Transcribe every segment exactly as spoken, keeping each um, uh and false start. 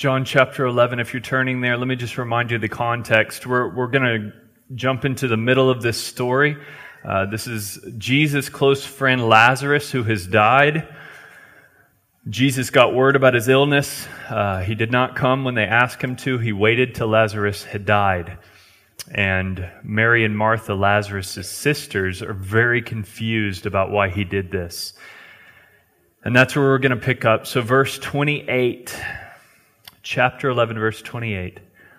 John chapter eleven, if you're turning there, let me just remind you of the context. We're, we're going to jump into the middle of this story. Uh, this is Jesus' close friend Lazarus who has died. Jesus got word about his illness. Uh, he did not come when they asked him to. He waited till Lazarus had died. And Mary and Martha, Lazarus' sisters, are very confused about why he did this. And that's where we're going to pick up. So verse twenty-eight, chapter eleven, verse twenty-eight.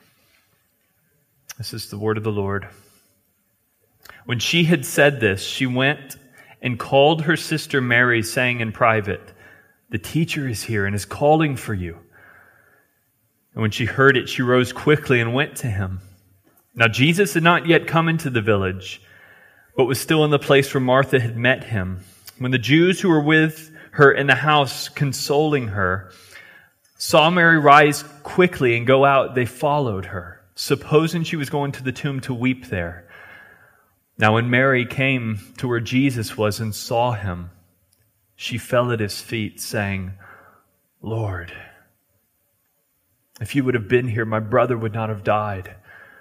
This is the word of the Lord. When she had said this, she went and called her sister Mary, saying in private, "The teacher is here and is calling for you." And when she heard it, she rose quickly and went to him. Now Jesus had not yet come into the village, but was still in the place where Martha had met him. When the Jews who were with her in the house, consoling her, saw Mary rise quickly and go out, they followed her, supposing she was going to the tomb to weep there. Now when Mary came to where Jesus was and saw him, she fell at his feet, saying, "Lord, if you would have been here, my brother would not have died."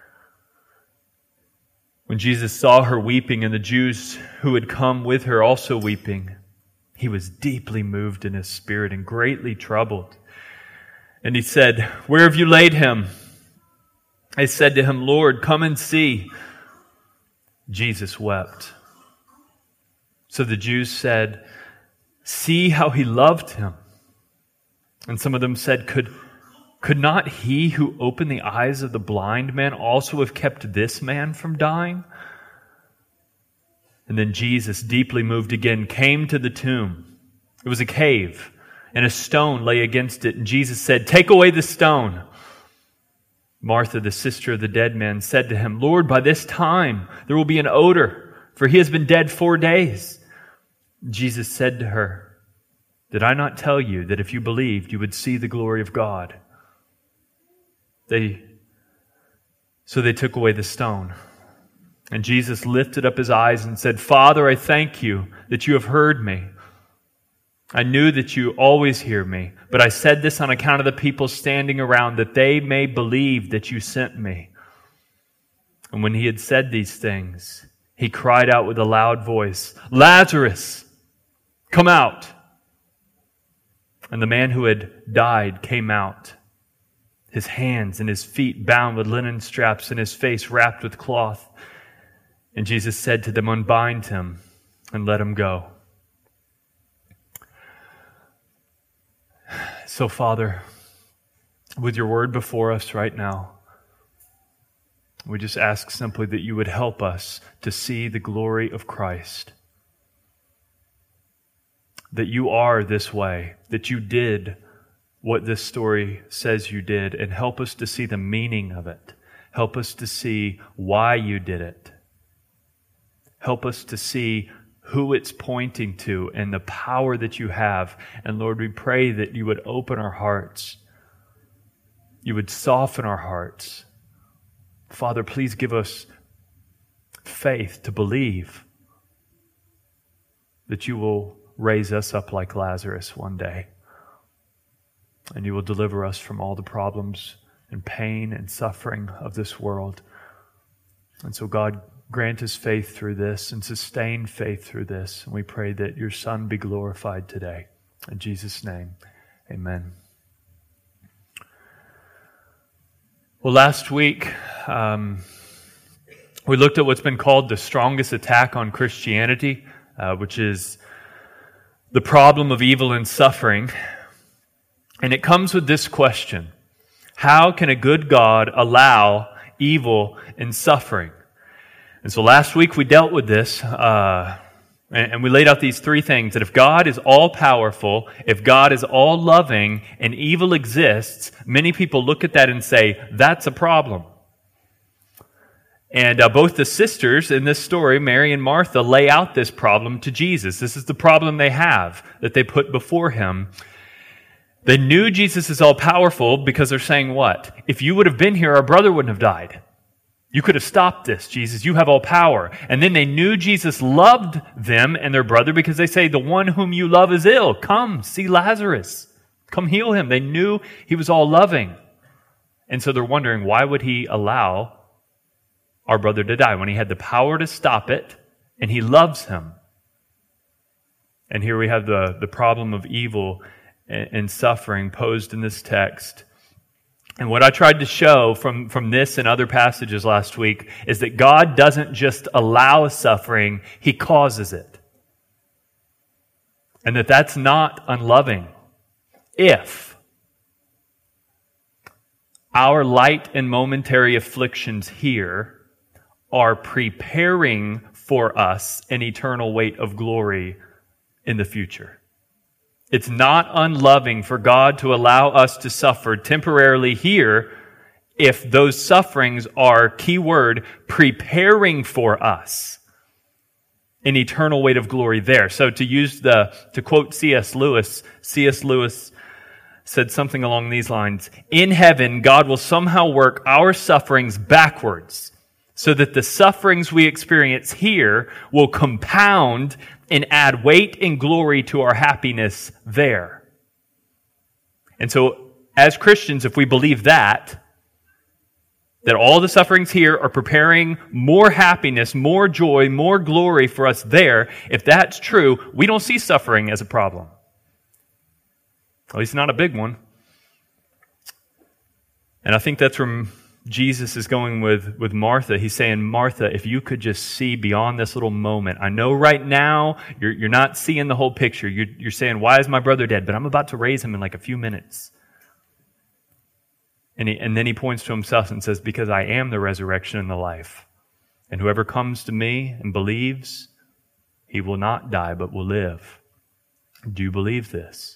When Jesus saw her weeping and the Jews who had come with her also weeping, he was deeply moved in his spirit and greatly troubled. And he said, "Where have you laid him?" They said to him, "Lord, come and see." Jesus wept. So the Jews said, "See how he loved him." And some of them said, Could, could not he who opened the eyes of the blind man also have kept this man from dying? And then Jesus, deeply moved again, came to the tomb. It was a cave, and a stone lay against it. And Jesus said, "Take away the stone." Martha, the sister of the dead man, said to him, "Lord, by this time there will be an odor, for he has been dead four days." Jesus said to her, "Did I not tell you that if you believed, you would see the glory of God?" They, so they took away the stone. And Jesus lifted up his eyes and said, "Father, I thank you that you have heard me. I knew that you always hear me, but I said this on account of the people standing around, that they may believe that you sent me." And when he had said these things, he cried out with a loud voice, "Lazarus, come out!" And the man who had died came out, his hands and his feet bound with linen straps and his face wrapped with cloth. And Jesus said to them, "Unbind him and let him go." So, Father, with your word before us right now, we just ask simply that you would help us to see the glory of Christ. That you are this way, that you did what this story says you did, and help us to see the meaning of it. Help us to see why you did it. Help us to see who it's pointing to and the power that you have. And Lord, we pray that you would open our hearts. You would soften our hearts. Father, please give us faith to believe that you will raise us up like Lazarus one day. And you will deliver us from all the problems and pain and suffering of this world. And so, God, grant us faith through this and sustain faith through this. And we pray that your Son be glorified today. In Jesus' name, amen. Well, last week, um, we looked at what's been called the strongest attack on Christianity, uh, which is the problem of evil and suffering. And it comes with this question: how can a good God allow evil and suffering? And so last week we dealt with this, uh, and, and we laid out these three things, that if God is all-powerful, if God is all-loving, and evil exists, many people look at that and say, that's a problem. And uh, both the sisters in this story, Mary and Martha, lay out this problem to Jesus. This is the problem they have, that they put before him. They knew Jesus is all-powerful because they're saying what? If you would have been here, our brother wouldn't have died. You could have stopped this, Jesus. You have all power. And then they knew Jesus loved them and their brother because they say, the one whom you love is ill. Come, see Lazarus. Come heal him. They knew he was all loving. And so they're wondering, why would he allow our brother to die when he had the power to stop it and he loves him? And here we have the, the problem of evil and, and suffering posed in this text. And what I tried to show from, from this and other passages last week is that God doesn't just allow suffering, he causes it. And that that's not unloving. If our light and momentary afflictions here are preparing for us an eternal weight of glory in the future. It's not unloving for God to allow us to suffer temporarily here if those sufferings are, keyword, preparing for us an eternal weight of glory there. So to use the, to quote C S Lewis, C S Lewis said something along these lines, in heaven, God will somehow work our sufferings backwards so that the sufferings we experience here will compound and add weight and glory to our happiness there. And so, as Christians, if we believe that, that all the sufferings here are preparing more happiness, more joy, more glory for us there, if that's true, we don't see suffering as a problem. At least not a big one. And I think that's where Jesus is going with, with Martha. He's saying, Martha, if you could just see beyond this little moment. I know right now you're, you're not seeing the whole picture. You're, you're saying, why is my brother dead? But I'm about to raise him in like a few minutes. And, he, and then he points to himself and says, because I am the resurrection and the life. And whoever comes to me and believes, he will not die but will live. Do you believe this?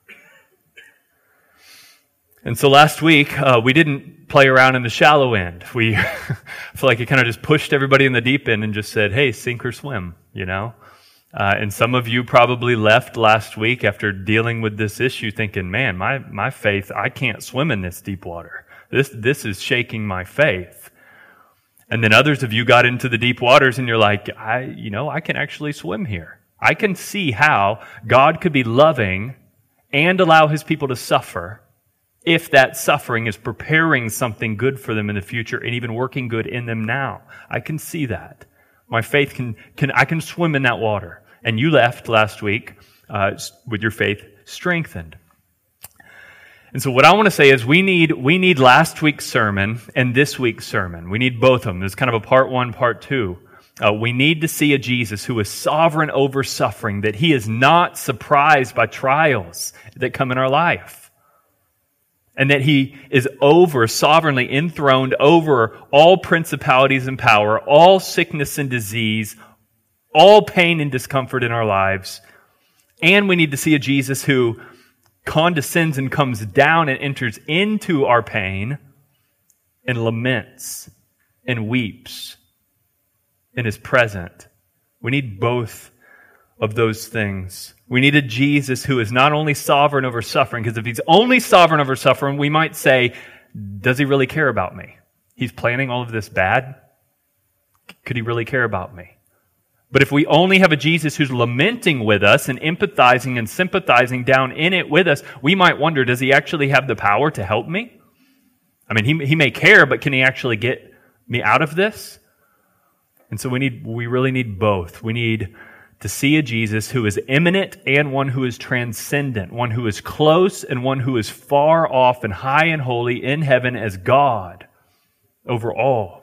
And so last week, uh, we didn't play around in the shallow end. We feel like it kind of just pushed everybody in the deep end and just said, hey, sink or swim, you know? Uh, and some of you probably left last week after dealing with this issue thinking, man, my, my faith, I can't swim in this deep water. This, this is shaking my faith. And then others of you got into the deep waters and you're like, I, you know, I can actually swim here. I can see how God could be loving and allow his people to suffer if that suffering is preparing something good for them in the future and even working good in them now. I can see that. My faith can, can I can swim in that water. And you left last week uh, with your faith strengthened. And so what I want to say is we need we need last week's sermon and this week's sermon. We need both of them. There's kind of a part one, part two. Uh, we need to see a Jesus who is sovereign over suffering, that he is not surprised by trials that come in our life. And that he is over, sovereignly enthroned over all principalities and power, all sickness and disease, all pain and discomfort in our lives. And we need to see a Jesus who condescends and comes down and enters into our pain and laments and weeps and is present. We need both of those things. We need a Jesus who is not only sovereign over suffering, because if he's only sovereign over suffering, we might say, does he really care about me? He's planning all of this bad? Could he really care about me? But if we only have a Jesus who's lamenting with us and empathizing and sympathizing down in it with us, we might wonder, does he actually have the power to help me? I mean, he, he may care, but can he actually get me out of this? And so we need, we really need both. We need to see a Jesus who is immanent and one who is transcendent, one who is close and one who is far off and high and holy in heaven as God over all.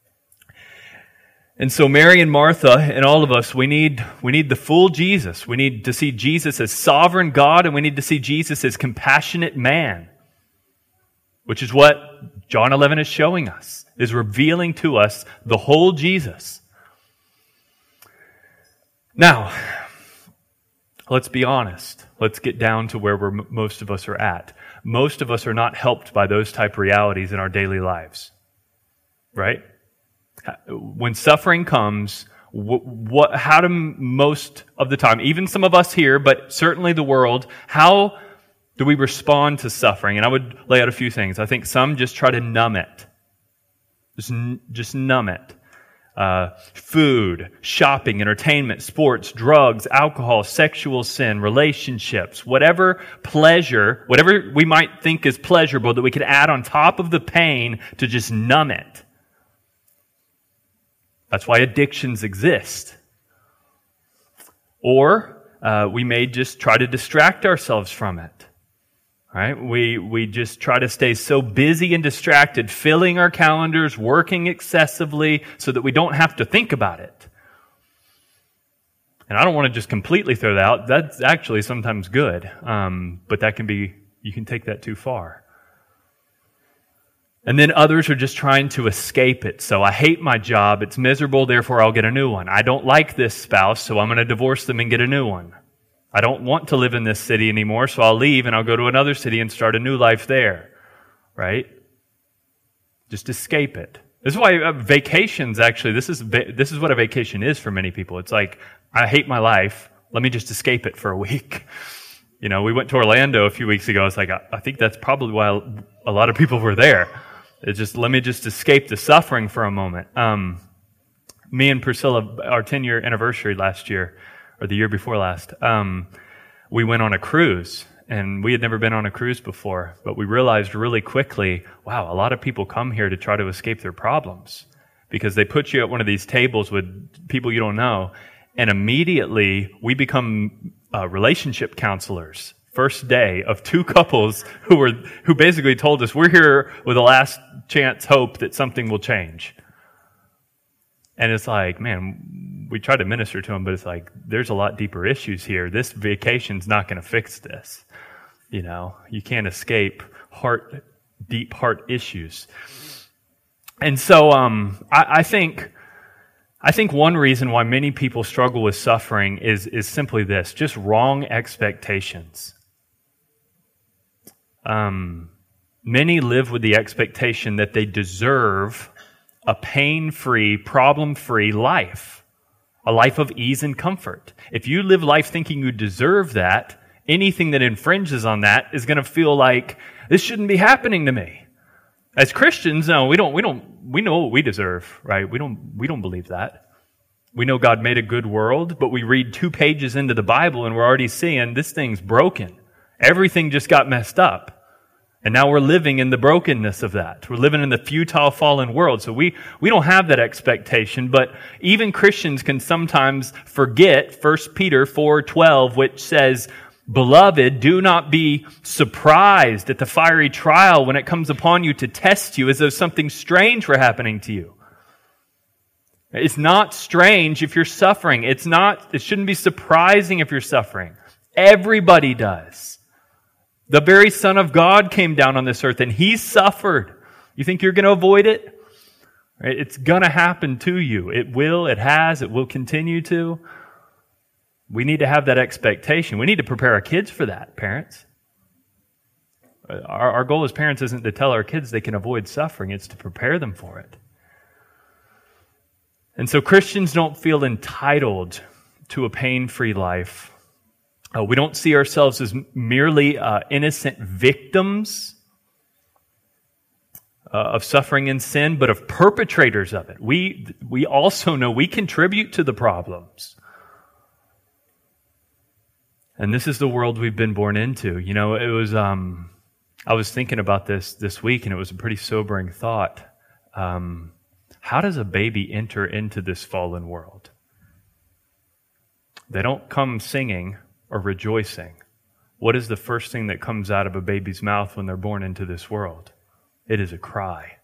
And so Mary and Martha and all of us, we need, we need the full Jesus. We need to see Jesus as sovereign God, and we need to see Jesus as compassionate man, which is what John eleven is showing us, is revealing to us the whole Jesus. Now, let's be honest. Let's get down to where we're, most of us are at. Most of us are not helped by those type realities in our daily lives, right? When suffering comes, what, what, how do most of the time, even some of us here, but certainly the world, how do we respond to suffering? And I would lay out a few things. I think some just try to numb it. Just, just numb it. uh, food, shopping, entertainment, sports, drugs, alcohol, sexual sin, relationships, whatever pleasure, whatever we might think is pleasurable that we could add on top of the pain to just numb it. That's why addictions exist. Or uh, we may just try to distract ourselves from it. Right? We we just try to stay so busy and distracted, filling our calendars, working excessively so that we don't have to think about it. And I don't want to just completely throw that out. That's actually sometimes good, um, but that can be, you can take that too far. And then others are just trying to escape it. So I hate my job, it's miserable, therefore I'll get a new one. I don't like this spouse, so I'm going to divorce them and get a new one. I don't want to live in this city anymore, so I'll leave and I'll go to another city and start a new life there. Right? Just escape it. This is why uh, vacations actually, this is this is what a vacation is for many people. It's like, I hate my life, let me just escape it for a week. You know, we went to Orlando a few weeks ago. It's like, I, I think that's probably why a lot of people were there. It's just, let me just escape the suffering for a moment. Um, me and Priscilla, our ten-year anniversary last year, or the year before last, um, we went on a cruise, and we had never been on a cruise before, but we realized really quickly, wow, a lot of people come here to try to escape their problems, because they put you at one of these tables with people you don't know, and immediately we become uh, relationship counselors. First day of two couples who were who basically told us, we're here with a last chance hope that something will change. And it's like, man, we try to minister to them, but it's like, there's a lot deeper issues here. This vacation's not going to fix this. You know, you can't escape heart, deep heart issues. And so, um, I, I think, I think one reason why many people struggle with suffering is, is simply this, just wrong expectations. Um, many live with the expectation that they deserve a pain-free, problem-free life, a life of ease and comfort. If you live life thinking you deserve that, anything that infringes on that is going to feel like, this shouldn't be happening to me. As Christians, no, we don't, we don't, we know what we deserve, right? We don't, we don't believe that. We know God made a good world, but we read two pages into the Bible and we're already seeing this thing's broken. Everything just got messed up. And now we're living in the brokenness of that. We're living in the futile, fallen world. So we, we don't have that expectation, but even Christians can sometimes forget First Peter four twelve, which says, "Beloved, do not be surprised at the fiery trial when it comes upon you to test you as though something strange were happening to you." It's not strange if you're suffering. It's not, it shouldn't be surprising if you're suffering. Everybody does. The very Son of God came down on this earth and He suffered. You think you're going to avoid it? It's going to happen to you. It will, it has, it will continue to. We need to have that expectation. We need to prepare our kids for that, parents. Our, our goal as parents isn't to tell our kids they can avoid suffering. It's to prepare them for it. And so Christians don't feel entitled to a pain-free life. Uh, we don't see ourselves as merely uh, innocent victims uh, of suffering and sin, but of perpetrators of it. We we also know we contribute to the problems. And this is the world we've been born into. You know, it was, um, I was thinking about this this week, and it was a pretty sobering thought. Um, how does a baby enter into this fallen world? They don't come singing or rejoicing. What is the first thing that comes out of a baby's mouth when they're born into this world? It is a cry.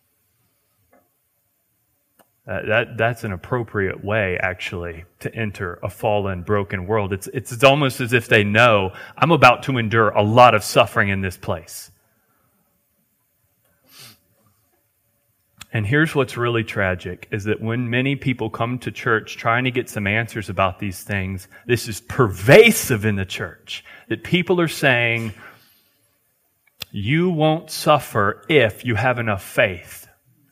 Uh, that that's an appropriate way, actually, to enter a fallen, broken world. It's, it's it's almost as if they know, I'm about to endure a lot of suffering in this place. And here's what's really tragic, is that when many people come to church trying to get some answers about these things, this is pervasive in the church, that people are saying, you won't suffer if you have enough faith.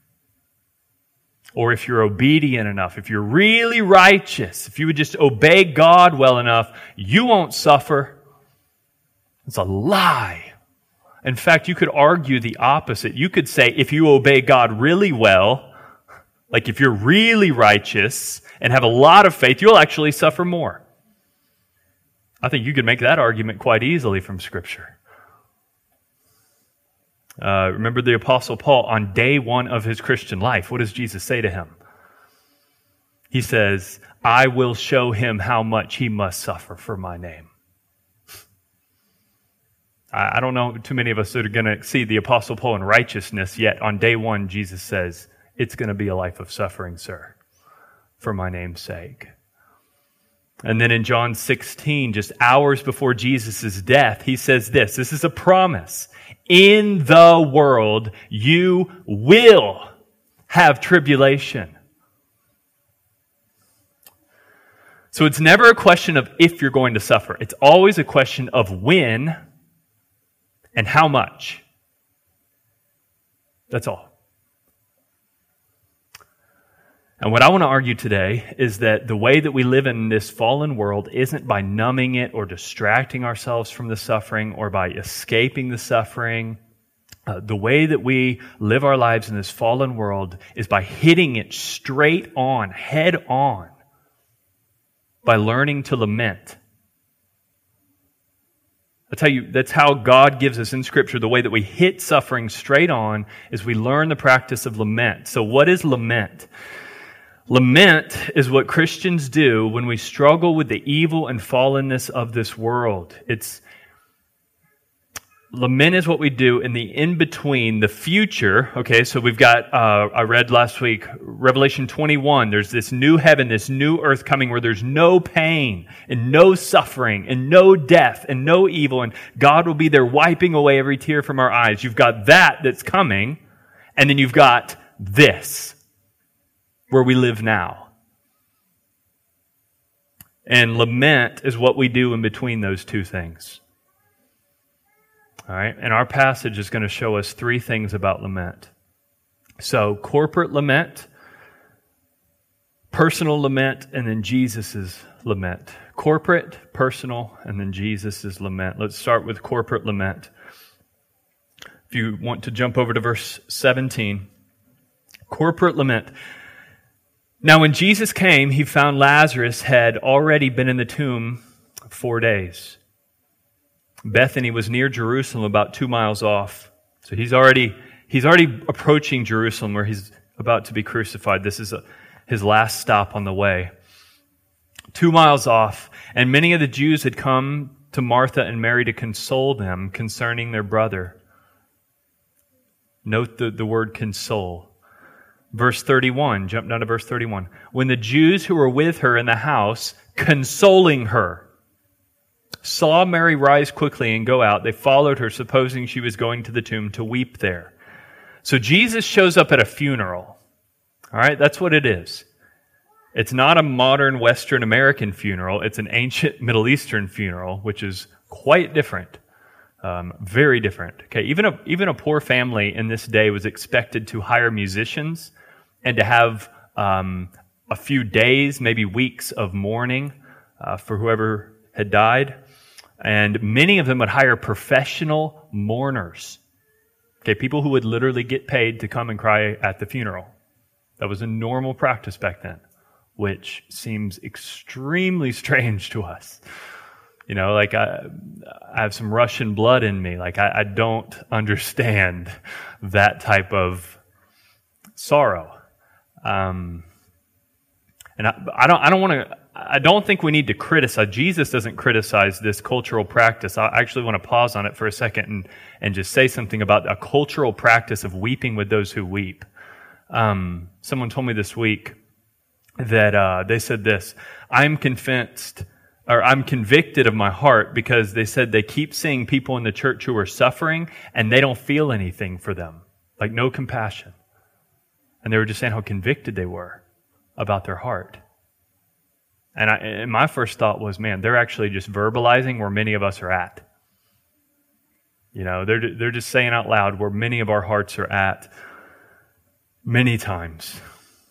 Or if you're obedient enough, if you're really righteous, if you would just obey God well enough, you won't suffer. It's a lie. In fact, you could argue the opposite. You could say, if you obey God really well, Like if you're really righteous and have a lot of faith, you'll actually suffer more. I think you could make that argument quite easily from Scripture. Uh, remember the Apostle Paul on day one of his Christian life. What does Jesus say to him? He says, I will show him how much he must suffer for my name. I, I don't know too many of us that are going to see the Apostle Paul in righteousness, yet on day one, Jesus says, it's going to be a life of suffering, sir, for my name's sake. And then in John sixteen, just hours before Jesus' death, he says this, this is a promise. In the world, you will have tribulation. So it's never a question of if you're going to suffer. It's always a question of when and how much. That's all. And what I want to argue today is that the way that we live in this fallen world isn't by numbing it or distracting ourselves from the suffering or by escaping the suffering. Uh, the way that we live our lives in this fallen world is by hitting it straight on, head on, by learning to lament. I tell you, that's how God gives us in Scripture. The way that we hit suffering straight on is we learn the practice of lament. So what is lament? Lament is what Christians do when we struggle with the evil and fallenness of this world. It's Lament is what we do in the in-between, the future. Okay, so we've got, uh, I read last week, Revelation twenty-one. There's this new heaven, this new earth coming where there's no pain and no suffering and no death and no evil. And God will be there wiping away every tear from our eyes. You've got that that's coming. And then you've got this, where we live now. And lament is what we do in between those two things. All right, and our passage is going to show us three things about lament. So, corporate lament, personal lament, and then Jesus' lament. Corporate, personal, and then Jesus' lament. Let's start with corporate lament. If you want to jump over to verse seventeen. Corporate lament. Now, when Jesus came, he found Lazarus had already been in the tomb four days. Bethany was near Jerusalem, about two miles off. So he's already he's already approaching Jerusalem where he's about to be crucified. This is a, his last stop on the way. Two miles off, and many of the Jews had come to Martha and Mary to console them concerning their brother. Note the, the word console. Verse thirty-one, jump down to verse thirty-one. When the Jews who were with her in the house, consoling her, saw Mary rise quickly and go out, they followed her, supposing she was going to the tomb to weep there. So Jesus shows up at a funeral. All right, that's what it is. It's not a modern Western American funeral. It's an ancient Middle Eastern funeral, which is quite different. Um, very different. Okay, even a, even a poor family in this day was expected to hire musicians and to have um, a few days, maybe weeks of mourning uh, for whoever had died. And many of them would hire professional mourners. Okay, people who would literally get paid to come and cry at the funeral. That was a normal practice back then, which seems extremely strange to us. You know, like I, I have some Russian blood in me. Like I, I don't understand that type of sorrow. Um, and I, I don't, I don't want to, I don't think we need to criticize. Jesus doesn't criticize this cultural practice. I actually want to pause on it for a second and, and just say something about a cultural practice of weeping with those who weep. Um, someone told me this week that uh, they said this, I'm convinced, or I'm convicted of my heart because they said they keep seeing people in the church who are suffering and they don't feel anything for them, like no compassion. And they were just saying how convicted they were about their heart. And, I, and my first thought was, man, they're actually just verbalizing where many of us are at. You know, they're they're just saying out loud where many of our hearts are at many times.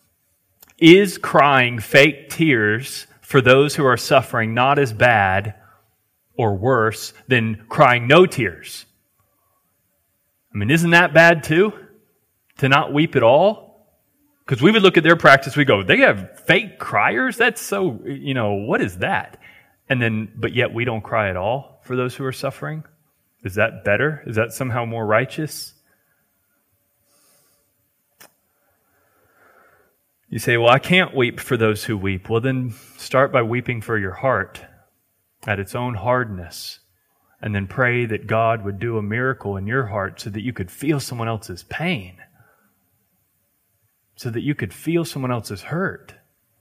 Is crying fake tears for those who are suffering not as bad or worse than crying no tears? I mean, isn't that bad too? To not weep at all? Because we would look at their practice, we go, they have fake criers? That's so, you know, what is that? And then, but yet we don't cry at all for those who are suffering? Is that better? Is that somehow more righteous? You say, well, I can't weep for those who weep. Well, then start by weeping for your heart at its own hardness. And then pray that God would do a miracle in your heart so that you could feel someone else's pain. So that you could feel someone else's hurt.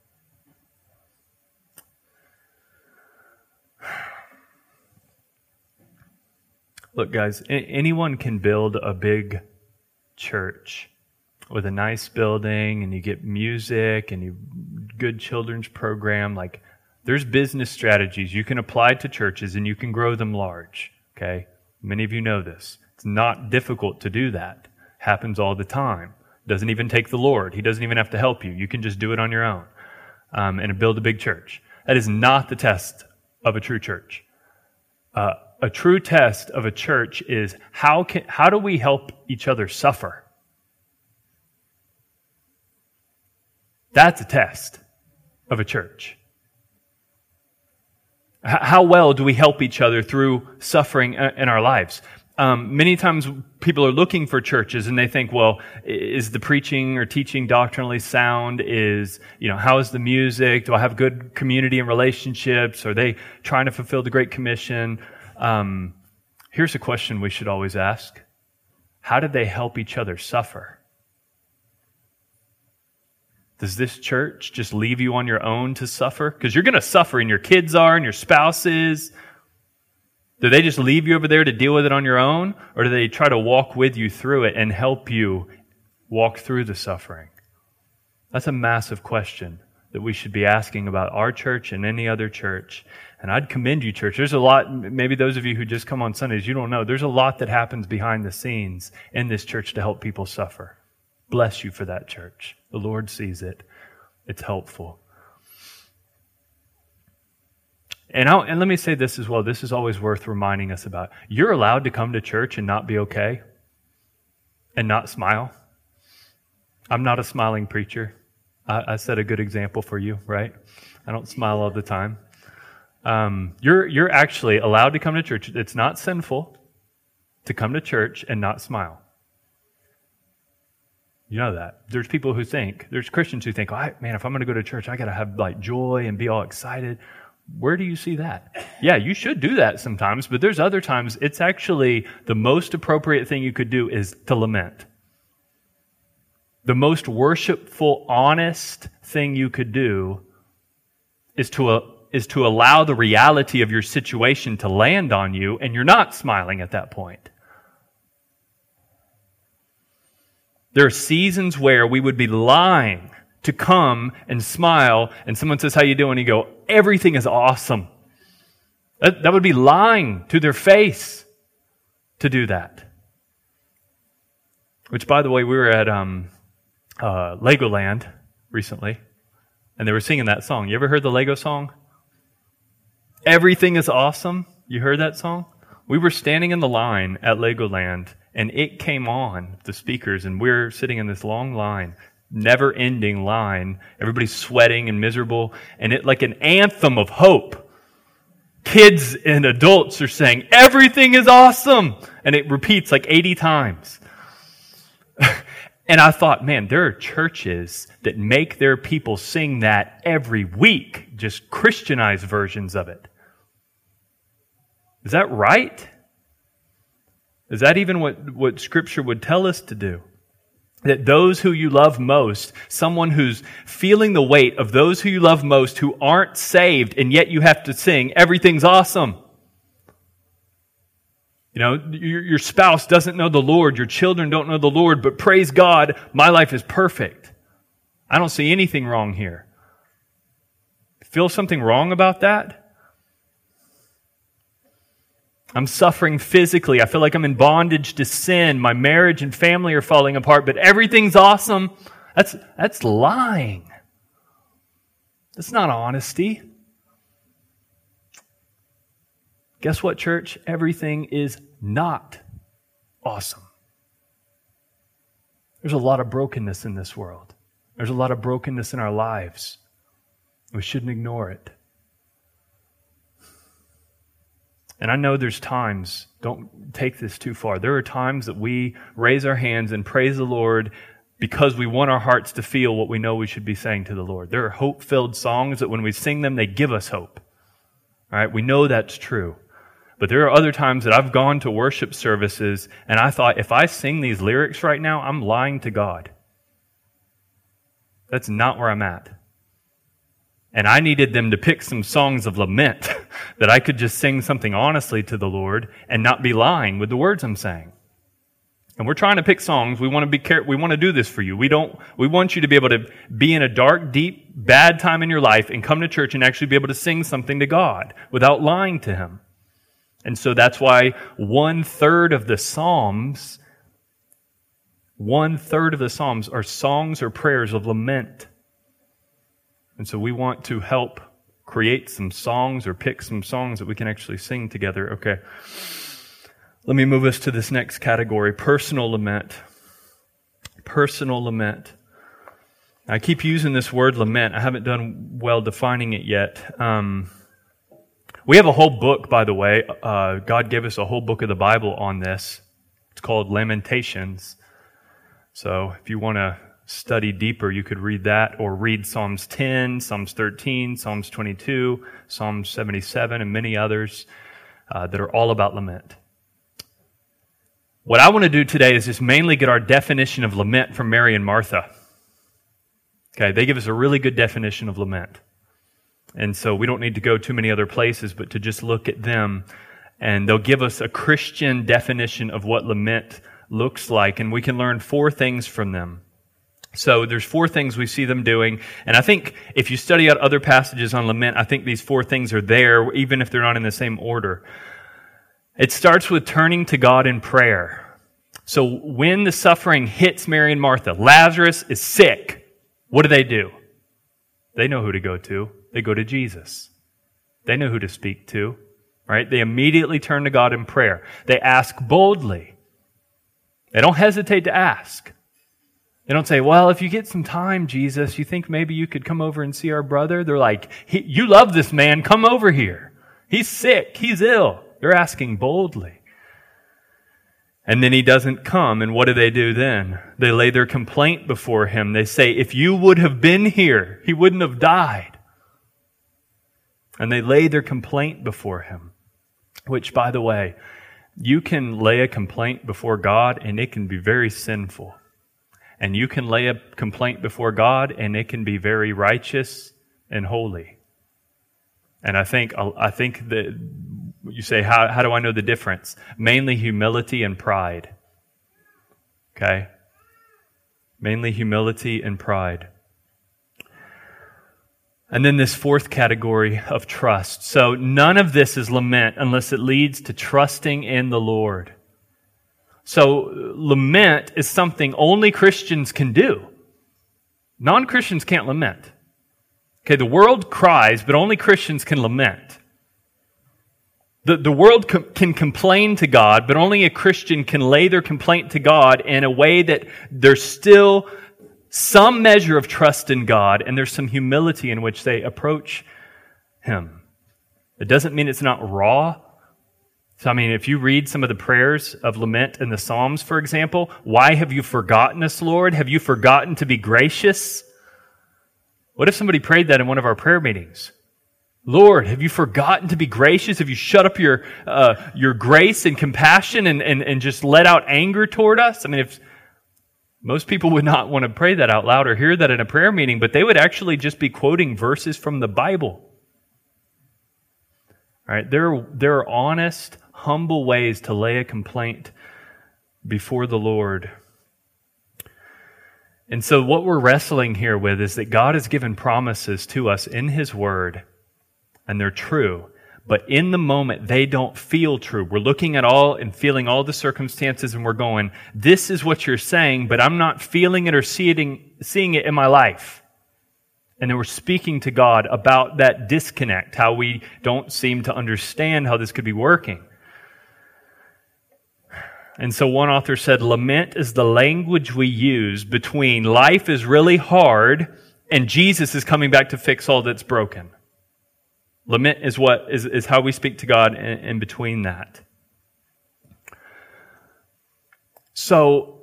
Look, guys, anyone can build a big church with a nice building, and you get music and you good children's program. Like, there's business strategies you can apply to churches, and you can grow them large. Okay, many of you know this. It's not difficult to do that. Happens all the time. Doesn't even take the Lord. He doesn't even have to help you. You can just do it on your own um, and build a big church. That is not the test of a true church. Uh, a true test of a church is how can how do we help each other suffer? That's a test of a church. H- how well do we help each other through suffering in our lives? Um, many times people are looking for churches and they think, well, is the preaching or teaching doctrinally sound? Is, you know, how is the music? Do I have good community and relationships? Are they trying to fulfill the Great Commission? Um, here's a question we should always ask. How did they help each other suffer? Does this church just leave you on your own to suffer? Because you're going to suffer, and your kids are, and your spouse is. Do they just leave you over there to deal with it on your own? Or do they try to walk with you through it and help you walk through the suffering? That's a massive question that we should be asking about our church and any other church. And I'd commend you, church. There's a lot, maybe those of you who just come on Sundays, you don't know. There's a lot that happens behind the scenes in this church to help people suffer. Bless you for that, church. The Lord sees it. It's helpful. And, I'll, and let me say this as well. This is always worth reminding us about. You're allowed to come to church and not be okay and not smile. I'm not a smiling preacher. I, I set a good example for you, right? I don't smile all the time. Um, you're you're actually allowed to come to church. It's not sinful to come to church and not smile. You know that. There's people who think, there's Christians who think, oh, man, if I'm going to go to church, I got to have like joy and be all excited. Where do you see that? Yeah, you should do that sometimes, but there's other times it's actually the most appropriate thing you could do is to lament. The most worshipful, honest thing you could do is to, uh, is to allow the reality of your situation to land on you, and you're not smiling at that point. There are seasons where we would be lying to come and smile, and someone says, how you doing? And you go, everything is awesome. That, that would be lying to their face to do that. Which, by the way, we were at um, uh, Legoland recently, and they were singing that song. You ever heard the Lego song? Everything is awesome. You heard that song? We were standing in the line at Legoland, and it came on, the speakers, and we're sitting in this long line, never-ending line. Everybody's sweating and miserable, and it like an anthem of hope. Kids and adults are saying, everything is awesome! And it repeats like eighty times. And I thought, man, there are churches that make their people sing that every week, just Christianized versions of it. Is that right? Is that even what, what Scripture would tell us to do? That those who you love most, someone who's feeling the weight of those who you love most who aren't saved, and yet you have to sing, everything's awesome. You know, your, your spouse doesn't know the Lord, your children don't know the Lord, but praise God, my life is perfect. I don't see anything wrong here. Feel something wrong about that? I'm suffering physically. I feel like I'm in bondage to sin. My marriage and family are falling apart, but everything's awesome. That's, that's lying. That's not honesty. Guess what, church? Everything is not awesome. There's a lot of brokenness in this world. There's a lot of brokenness in our lives. We shouldn't ignore it. And I know there's times, don't take this too far, there are times that we raise our hands and praise the Lord because we want our hearts to feel what we know we should be saying to the Lord. There are hope-filled songs that when we sing them, they give us hope. All right, we know that's true. But there are other times that I've gone to worship services and I thought, if I sing these lyrics right now, I'm lying to God. That's not where I'm at. And I needed them to pick some songs of lament that I could just sing something honestly to the Lord and not be lying with the words I'm saying. And we're trying to pick songs. We want to be care- we want to do this for you. We don't we want you to be able to be in a dark, deep, bad time in your life and come to church and actually be able to sing something to God without lying to Him. And so that's why one third of the Psalms, one third of the Psalms are songs or prayers of lament. And so we want to help create some songs or pick some songs that we can actually sing together. Okay. Let me move us to this next category, personal lament. Personal lament. I keep using this word lament. I haven't done well defining it yet. Um, we have a whole book, by the way. Uh, God gave us a whole book of the Bible on this. It's called Lamentations. So if you want to study deeper, you could read that or read Psalms ten, Psalms thirteen, Psalms twenty-two, Psalms seventy-seven, and many others uh, that are all about lament. What I want to do today is just mainly get our definition of lament from Mary and Martha. Okay, they give us a really good definition of lament. And so we don't need to go too many other places, but to just look at them, and they'll give us a Christian definition of what lament looks like, and we can learn four things from them. So there's four things we see them doing, and I think if you study out other passages on lament, I think these four things are there, even if they're not in the same order. It starts with turning to God in prayer. So when the suffering hits Mary and Martha, Lazarus is sick, what do they do? They know who to go to. They go to Jesus. They know who to speak to, right? They immediately turn to God in prayer. They ask boldly. They don't hesitate to ask. They don't say, well, if you get some time, Jesus, you think maybe you could come over and see our brother? They're like, you love this man, come over here. He's sick, he's ill. They're asking boldly. And then he doesn't come, and what do they do then? They lay their complaint before him. They say, if you would have been here, he wouldn't have died. And they lay their complaint before him, which, by the way, you can lay a complaint before God, and it can be very sinful. And you can lay a complaint before God, and it can be very righteous and holy. And I think I think that you say, how, how do I know the difference? Mainly humility and pride. Okay? Mainly humility and pride. And then this fourth category of trust. So none of this is lament unless it leads to trusting in the Lord. So lament is something only Christians can do. Non-Christians can't lament. Okay, the world cries, but only Christians can lament. The, the world com- can complain to God, but only a Christian can lay their complaint to God in a way that there's still some measure of trust in God, and there's some humility in which they approach Him. It doesn't mean it's not raw. So, I mean, if you read some of the prayers of lament in the Psalms, for example, why have you forgotten us, Lord? Have you forgotten to be gracious? What if somebody prayed that in one of our prayer meetings? Lord, have you forgotten to be gracious? Have you shut up your uh, your grace and compassion and, and, and just let out anger toward us? I mean, if most people would not want to pray that out loud or hear that in a prayer meeting, but they would actually just be quoting verses from the Bible. All right, there, there are honest, humble ways to lay a complaint before the Lord. And so what we're wrestling here with is that God has given promises to us in His Word, and they're true. But in the moment, they don't feel true. We're looking at all and feeling all the circumstances, and we're going, this is what you're saying, but I'm not feeling it or seeing, seeing it in my life. And then we're speaking to God about that disconnect, how we don't seem to understand how this could be working. And so one author said, lament is the language we use between life is really hard and Jesus is coming back to fix all that's broken. Lament is what is, is how we speak to God in, in between that. So,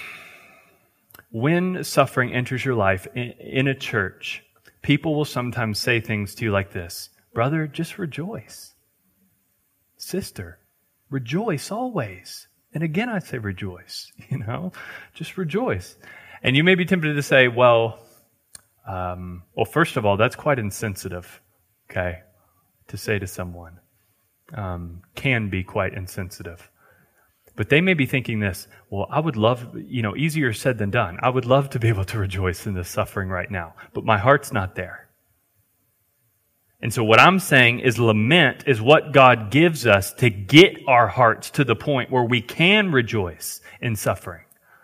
when suffering enters your life in, in a church, people will sometimes say things to you like this: brother, just rejoice. Sister, rejoice always. And again, I say rejoice, you know, just rejoice. And you may be tempted to say, well, um, well, first of all, that's quite insensitive, okay, to say to someone. Um, can be quite insensitive. But they may be thinking this: well, I would love, you know, easier said than done. I would love to be able to rejoice in this suffering right now, but my heart's not there. And so what I'm saying is lament is what God gives us to get our hearts to the point where we can rejoice in suffering.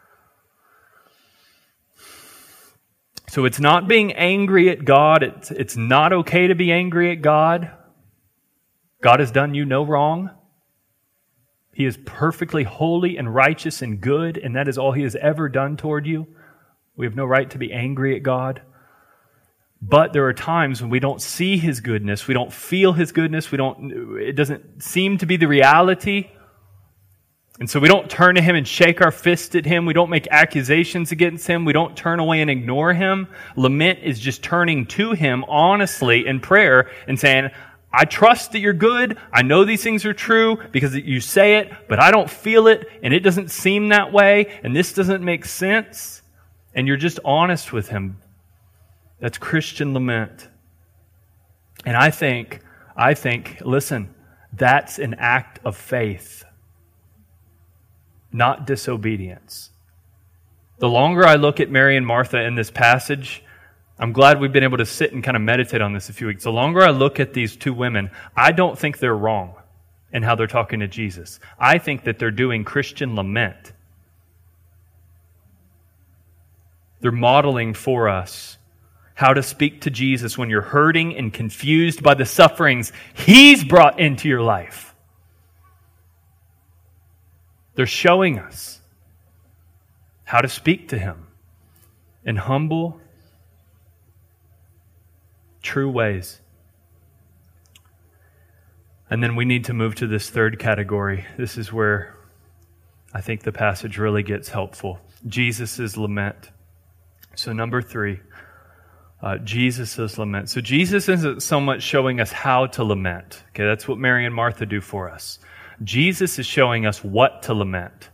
So it's not being angry at God. It's, it's not okay to be angry at God. God has done you no wrong. He is perfectly holy and righteous and good, and that is all He has ever done toward you. We have no right to be angry at God. But there are times when we don't see His goodness, we don't feel His goodness, we don't, it doesn't seem to be the reality. And so we don't turn to Him and shake our fist at Him. We don't make accusations against Him. We don't turn away and ignore Him. Lament is just turning to Him honestly in prayer and saying, I trust that you're good. I know these things are true because you say it, but I don't feel it, and it doesn't seem that way, and this doesn't make sense. And you're just honest with Him. That's Christian lament. And I think, I think, listen, that's an act of faith, not disobedience. The longer I look at Mary and Martha in this passage, I'm glad we've been able to sit and kind of meditate on this a few weeks. The longer I look at these two women, I don't think they're wrong in how they're talking to Jesus. I think that they're doing Christian lament. They're modeling for us how to speak to Jesus when you're hurting and confused by the sufferings He's brought into your life. They're showing us how to speak to Him in humble, true ways. And then we need to move to this third category. This is where I think the passage really gets helpful. Jesus' lament. So number three, uh, Jesus' lament. So Jesus isn't so much showing us how to lament. Okay, that's what Mary and Martha do for us. Jesus is showing us what to lament.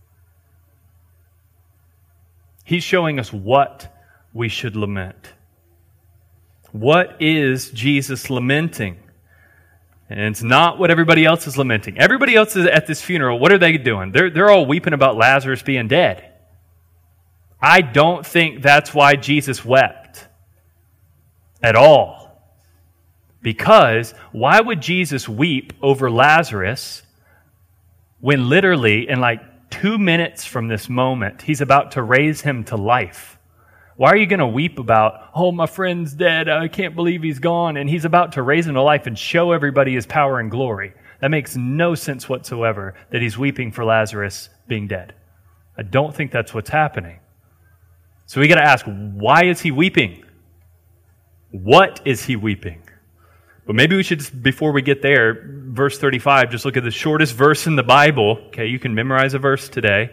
He's showing us what we should lament. What is Jesus lamenting? And it's not what everybody else is lamenting. Everybody else is at this funeral. What are they doing? They're, they're all weeping about Lazarus being dead. I don't think that's why Jesus wept at all. Because why would Jesus weep over Lazarus when literally in like two minutes from this moment, He's about to raise him to life? Why are you going to weep about, oh, my friend's dead, I can't believe he's gone, and He's about to raise him to life and show everybody His power and glory? That makes no sense whatsoever that He's weeping for Lazarus being dead. I don't think that's what's happening. So we got to ask, why is He weeping? What is He weeping? But maybe we should, just, before we get there, verse thirty-five, just look at the shortest verse in the Bible. Okay, you can memorize a verse today.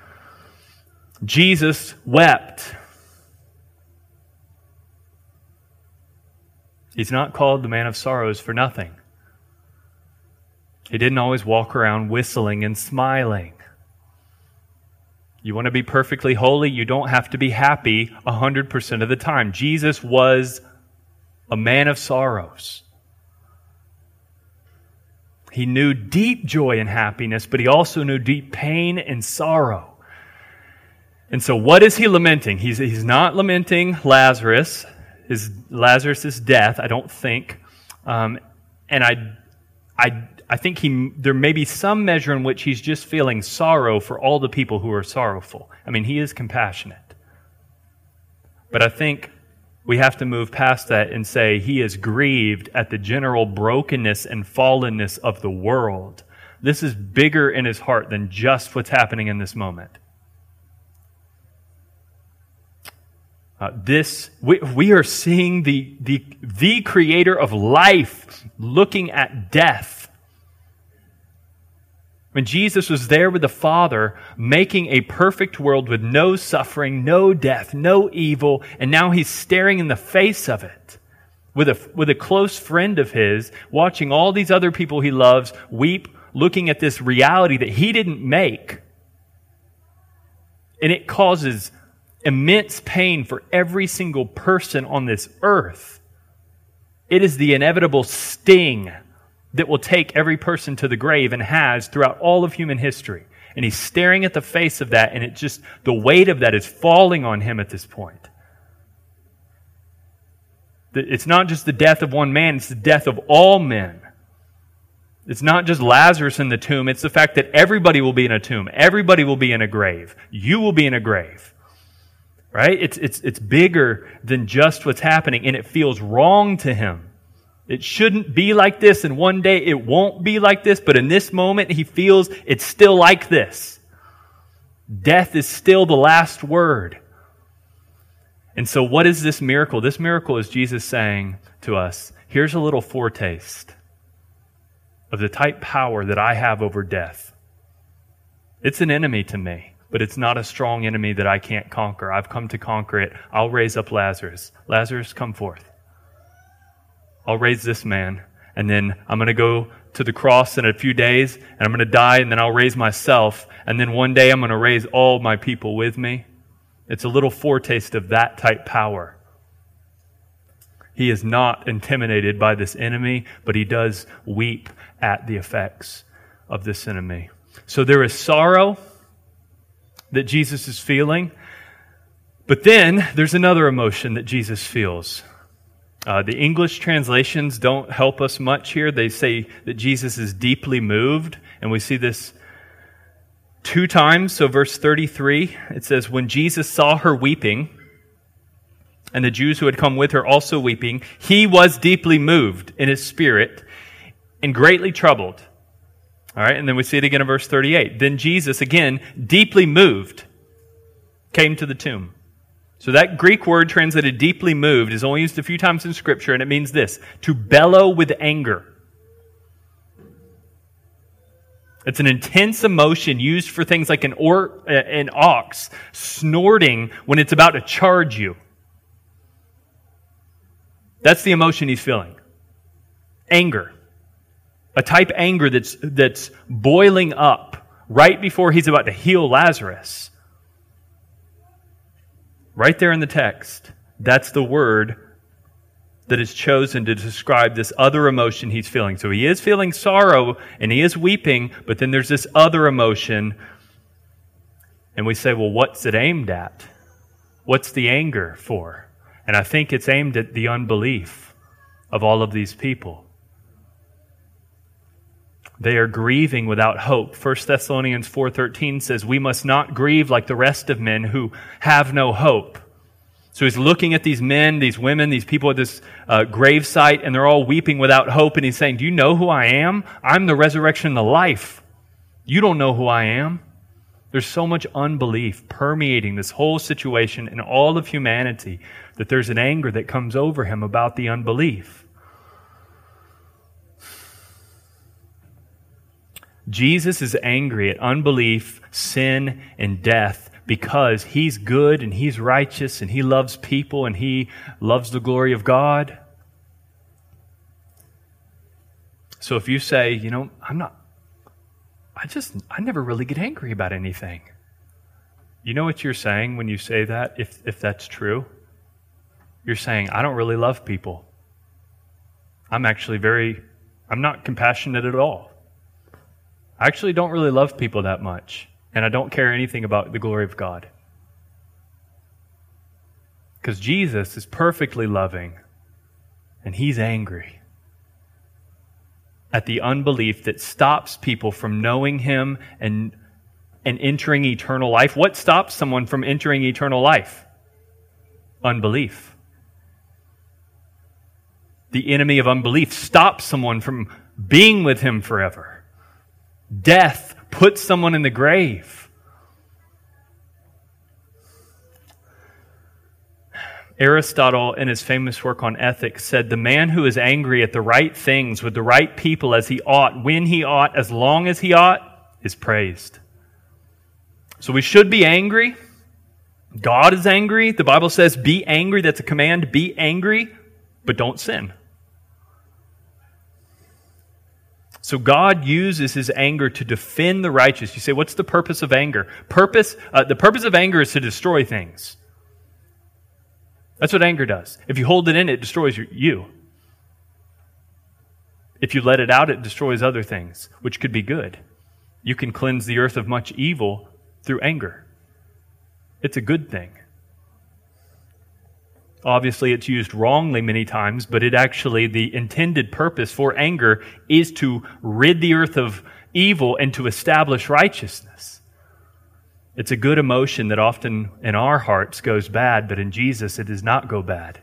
Jesus wept. He's not called the man of sorrows for nothing. He didn't always walk around whistling and smiling. You want to be perfectly holy? You don't have to be happy one hundred percent of the time. Jesus was a man of sorrows. He knew deep joy and happiness, but He also knew deep pain and sorrow. And so what is He lamenting? He's, he's not lamenting Lazarus, his Lazarus' death, I don't think. Um, and I, I, I think he there may be some measure in which He's just feeling sorrow for all the people who are sorrowful. I mean, He is compassionate. But I think we have to move past that and say He is grieved at the general brokenness and fallenness of the world, This is bigger in his heart than just what's happening in this moment. Uh, this we, we are seeing the, the, the creator of life looking at death. When Jesus was there with the Father, making a perfect world with no suffering, no death, no evil, and now he's staring in the face of it with a, with a close friend of his, watching all these other people he loves weep, looking at this reality that he didn't make. And it causes immense pain for every single person on this earth. It is the inevitable sting that will take every person to the grave and has throughout all of human history. And he's staring at the face of that, and it just, the weight of that is falling on him at this point. It's not just the death of one man, it's the death of all men. It's not just Lazarus in the tomb, it's the fact that everybody will be in a tomb. Everybody will be in a grave. You will be in a grave. Right? It's, it's, it's bigger than just what's happening, and it feels wrong to him. It shouldn't be like this, and one day it won't be like this, but in this moment he feels it's still like this. Death is still the last word. And so what is this miracle? This miracle is Jesus saying to us, here's a little foretaste of the type power that I have over death. It's an enemy to me, but it's not a strong enemy that I can't conquer. I've come to conquer it. I'll raise up Lazarus. Lazarus, come forth. I'll raise this man, and then I'm going to go to the cross in a few days, and I'm going to die, and then I'll raise myself, and then one day I'm going to raise all my people with me. It's a little foretaste of that type power. He is not intimidated by this enemy, but he does weep at the effects of this enemy. So there is sorrow that Jesus is feeling, but then there's another emotion that Jesus feels. Uh, the English translations don't help us much here. They say that Jesus is deeply moved, and we see this two times. So verse thirty-three, it says, when Jesus saw her weeping, and the Jews who had come with her also weeping, he was deeply moved in his spirit and greatly troubled. All right, and then we see it again in verse thirty-eight. Then Jesus, again, deeply moved, came to the tomb. So that Greek word translated deeply moved is only used a few times in Scripture, and it means this, to bellow with anger. It's an intense emotion used for things like an, or, an ox snorting when it's about to charge you. That's the emotion he's feeling. Anger. A type anger that's, that's boiling up right before he's about to heal Lazarus. Right there in the text, that's the word that is chosen to describe this other emotion he's feeling. So he is feeling sorrow and he is weeping, but then there's this other emotion. And we say, well, what's it aimed at? What's the anger for? And I think it's aimed at the unbelief of all of these people. They are grieving without hope. First Thessalonians four thirteen says, we must not grieve like the rest of men who have no hope. So he's looking at these men, these women, these people at this uh, grave site, and they're all weeping without hope. And he's saying, do you know who I am? I'm the resurrection and the life. You don't know who I am. There's so much unbelief permeating this whole situation and all of humanity that there's an anger that comes over him about the unbelief. Jesus is angry at unbelief, sin, and death because he's good and he's righteous and he loves people and he loves the glory of God. So if you say, you know, I'm not, I just, I never really get angry about anything. You know what you're saying when you say that, if, if that's true? You're saying, I don't really love people. I'm actually very, I'm not compassionate at all. I actually don't really love people that much, and I don't care anything about the glory of God. Because Jesus is perfectly loving, and he's angry at the unbelief that stops people from knowing him and, and entering eternal life. What stops someone from entering eternal life? Unbelief. The enemy of unbelief stops someone from being with him forever. Death puts someone in the grave. Aristotle, in his famous work on ethics, said, the man who is angry at the right things with the right people as he ought, when he ought, as long as he ought, is praised. So we should be angry. God is angry. The Bible says, be angry. That's a command. Be angry, but don't sin. So God uses his anger to defend the righteous. You say, what's the purpose of anger? Purpose. Uh, the purpose of anger is to destroy things. That's what anger does. If you hold it in, it destroys you. If you let it out, it destroys other things, which could be good. You can cleanse the earth of much evil through anger. It's a good thing. Obviously, it's used wrongly many times, but it actually, the intended purpose for anger is to rid the earth of evil and to establish righteousness. It's a good emotion that often in our hearts goes bad, but in Jesus it does not go bad.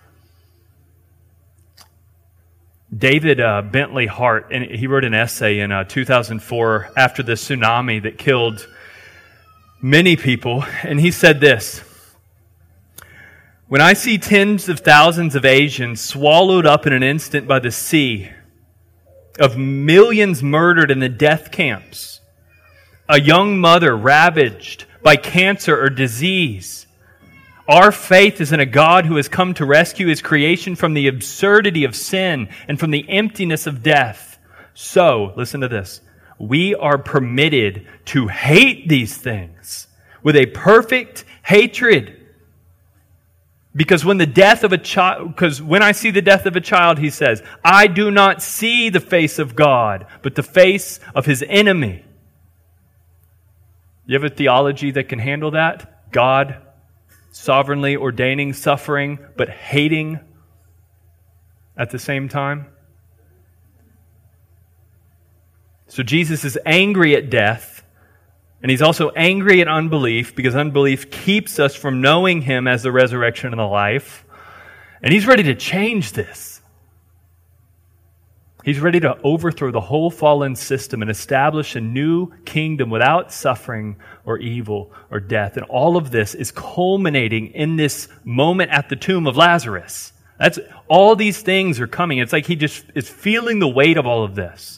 David uh, Bentley Hart, and he wrote an essay in uh, two thousand four after the tsunami that killed many people, and he said this: when I see tens of thousands of Asians swallowed up in an instant by the sea, of millions murdered in the death camps, a young mother ravaged by cancer or disease, our faith is in a God who has come to rescue his creation from the absurdity of sin and from the emptiness of death. So, listen to this, we are permitted to hate these things with a perfect hatred. Because when the death of a child, because when I see the death of a child, he says, I do not see the face of God, but the face of his enemy. You have a theology that can handle that? God sovereignly ordaining suffering, but hating at the same time? So Jesus is angry at death, and he's also angry at unbelief, because unbelief keeps us from knowing him as the resurrection and the life. And he's ready to change this. He's ready to overthrow the whole fallen system and establish a new kingdom without suffering or evil or death. And all of this is culminating in this moment at the tomb of Lazarus. That's all these things are coming. It's like he just is feeling the weight of all of this.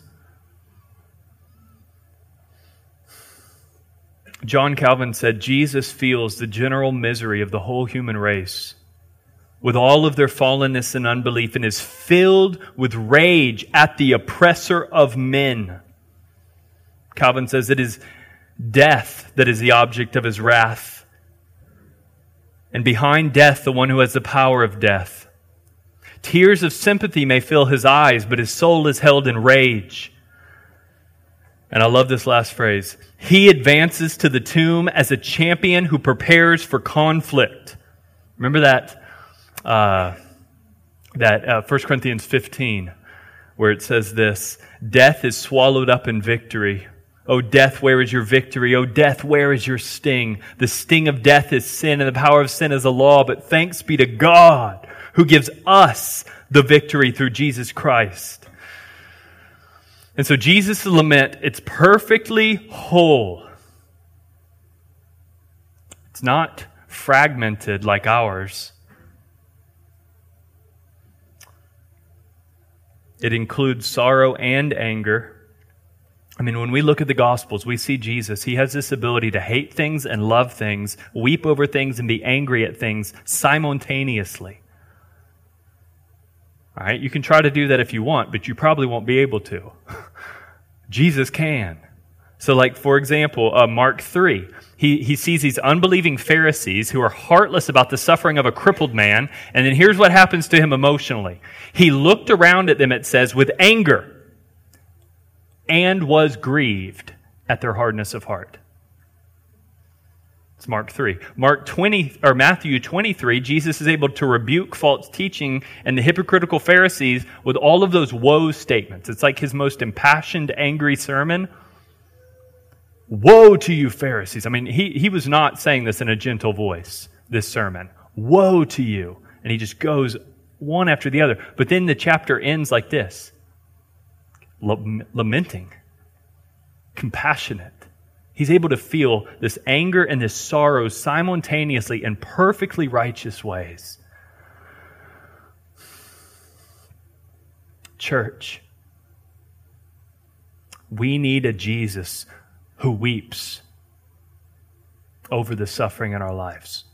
John Calvin said, Jesus feels the general misery of the whole human race with all of their fallenness and unbelief, and is filled with rage at the oppressor of men. Calvin says it is death that is the object of his wrath, and behind death, the one who has the power of death. Tears of sympathy may fill his eyes, but his soul is held in rage. And I love this last phrase. He advances to the tomb as a champion who prepares for conflict. Remember that uh, that uh, First Corinthians fifteen, where it says this, death is swallowed up in victory. O death, where is your victory? O death, where is your sting? The sting of death is sin, and the power of sin is the law. But thanks be to God, who gives us the victory through Jesus Christ. And so Jesus' lament, it's perfectly whole. It's not fragmented like ours. It includes sorrow and anger. I mean, when we look at the Gospels, we see Jesus. He has this ability to hate things and love things, weep over things and be angry at things simultaneously. All right, you can try to do that if you want, but you probably won't be able to. Jesus can. So like, for example, uh, Mark three, he, he sees these unbelieving Pharisees who are heartless about the suffering of a crippled man, and then here's what happens to him emotionally. He looked around at them, it says, with anger, and was grieved at their hardness of heart. It's Mark three. Mark twenty or Matthew twenty-three, Jesus is able to rebuke false teaching and the hypocritical Pharisees with all of those woe statements. It's like his most impassioned, angry sermon. Woe to you, Pharisees. I mean, he, he was not saying this in a gentle voice, this sermon. Woe to you. And he just goes one after the other. But then the chapter ends like this. Lamenting. compassionate. He's able to feel this anger and this sorrow simultaneously in perfectly righteous ways. Church, we need a Jesus who weeps over the suffering in our lives.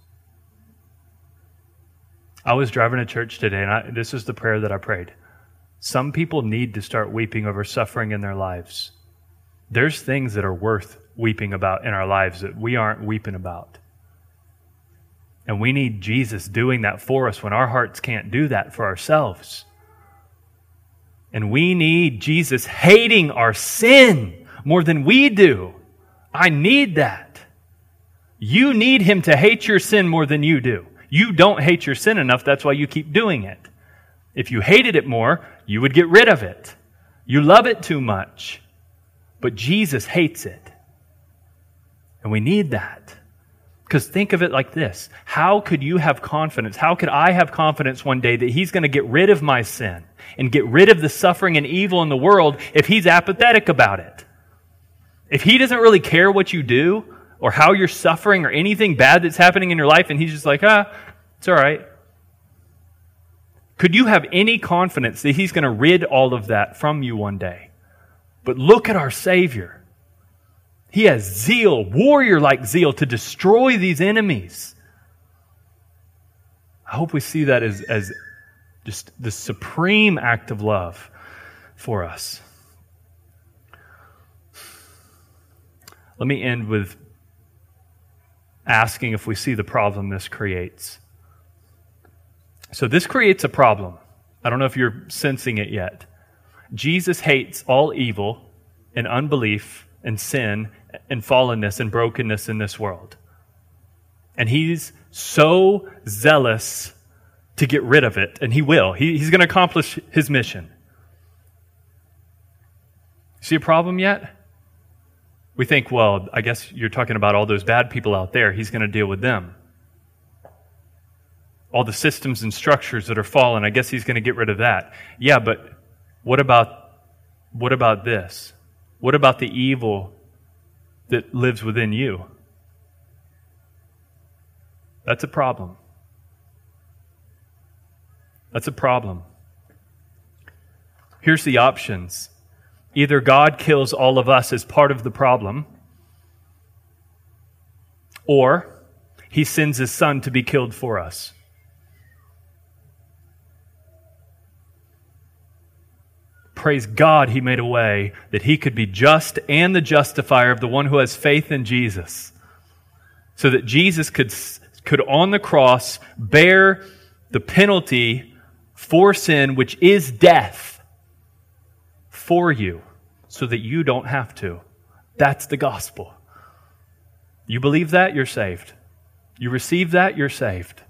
I was driving to church today, and I, this is the prayer that I prayed. Some people need to start weeping over suffering in their lives. There's things that are worth weeping about in our lives that we aren't weeping about. And we need Jesus doing that for us when our hearts can't do that for ourselves. And we need Jesus hating our sin more than we do. I need that. You need Him to hate your sin more than you do. You don't hate your sin enough, that's why you keep doing it. If you hated it more, you would get rid of it. You love it too much. But Jesus hates it. And we need that. Because think of it like this. How could you have confidence? How could I have confidence one day that He's going to get rid of my sin and get rid of the suffering and evil in the world if He's apathetic about it? If He doesn't really care what you do or how you're suffering or anything bad that's happening in your life and He's just like, ah, it's all right. Could you have any confidence that He's going to rid all of that from you one day? But look at our Savior. He has zeal, warrior-like zeal, to destroy these enemies. I hope we see that as, as just the supreme act of love for us. Let me end with asking if we see the problem this creates. So this creates a problem. I don't know if you're sensing it yet. Jesus hates all evil and unbelief and sin and fallenness and brokenness in this world. And He's so zealous to get rid of it, and He will. He, he's going to accomplish His mission. See a problem yet? We think, well, I guess you're talking about all those bad people out there. He's going to deal with them. All the systems and structures that are fallen, I guess He's going to get rid of that. Yeah, but what about what about this? What about the evil that lives within you? That's a problem. That's a problem. Here's the options. Either God kills all of us as part of the problem, or He sends His Son to be killed for us. Praise God, He made a way that He could be just and the justifier of the one who has faith in Jesus. So that Jesus could, could on the cross bear the penalty for sin, which is death, for you, so that you don't have to. That's the gospel. You believe that, you're saved. You receive that, you're saved.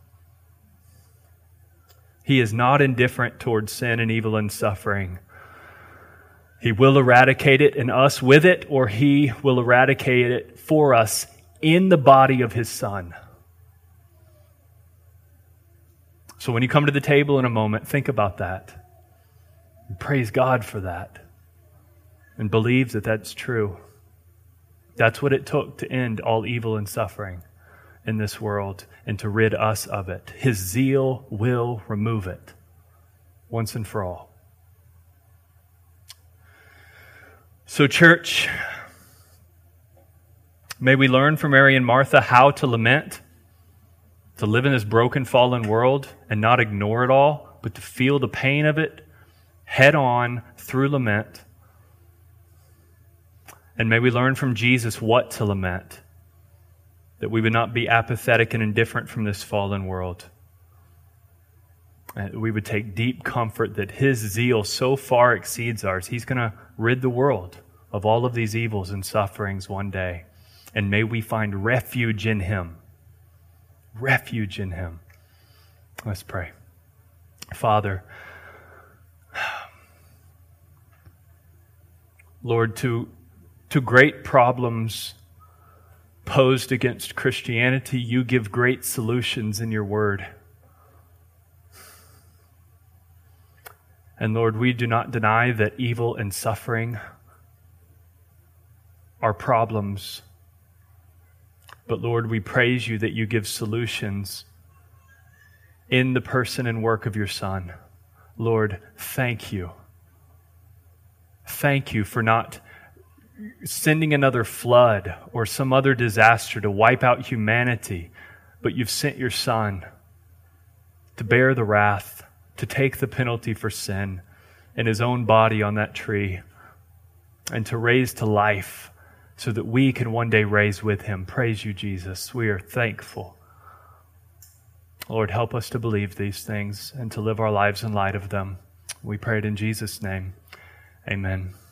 He is not indifferent towards sin and evil and suffering. He will eradicate it and us with it, or He will eradicate it for us in the body of His Son. So when you come to the table in a moment, think about that. And praise God for that. And believe that that's true. That's what it took to end all evil and suffering in this world and to rid us of it. His zeal will remove it once and for all. So, church, may we learn from Mary and Martha how to lament, to live in this broken, fallen world and not ignore it all, but to feel the pain of it head on through lament. And may we learn from Jesus what to lament, that we would not be apathetic and indifferent from this fallen world. And we would take deep comfort that His zeal so far exceeds ours. He's going to rid the world of all of these evils and sufferings one day. And may we find refuge in Him. Refuge in Him. Let's pray. Father, Lord, to, to great problems posed against Christianity, You give great solutions in Your Word. And Lord, we do not deny that evil and suffering our problems. But Lord, we praise you that you give solutions in the person and work of your Son. Lord, thank you. Thank you for not sending another flood or some other disaster to wipe out humanity, but you've sent your Son to bear the wrath, to take the penalty for sin in his own body on that tree, and to raise to life so that we can one day raise with him. Praise you, Jesus. We are thankful. Lord, help us to believe these things and to live our lives in light of them. We pray it in Jesus' name. Amen.